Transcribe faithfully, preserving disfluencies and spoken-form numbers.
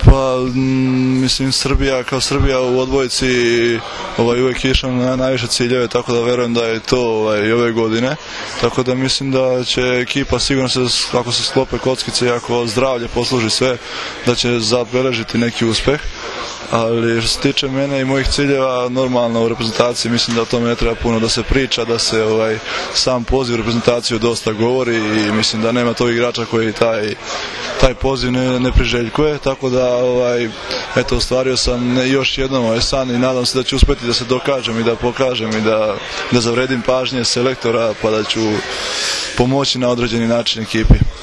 Pa, m, mislim, Srbija kao Srbija u odbojci ovaj, uvijek išla na najviše ciljeve, tako da verujem da je to ovaj, i ove godine. Tako da mislim da će ekipa sigurno se, ako se sklope kockice i ako zdravlje posluži sve, da će zabeležiti neki uspeh. Ali što se tiče mene i mojih ciljeva, normalno u reprezentaciji mislim da o tome ne treba puno da se priča, da se ovaj, sam poziv u reprezentaciju dosta govori i mislim da nema tog igrača koji taj, taj poziv ne, ne priželjkuje, tako da ovaj, eto, ostvario sam još jednom ovaj san i nadam se da ću uspjeti da se dokažem i da pokažem i da, da zavredim pažnje selektora, pa da ću pomoći na određeni način ekipi.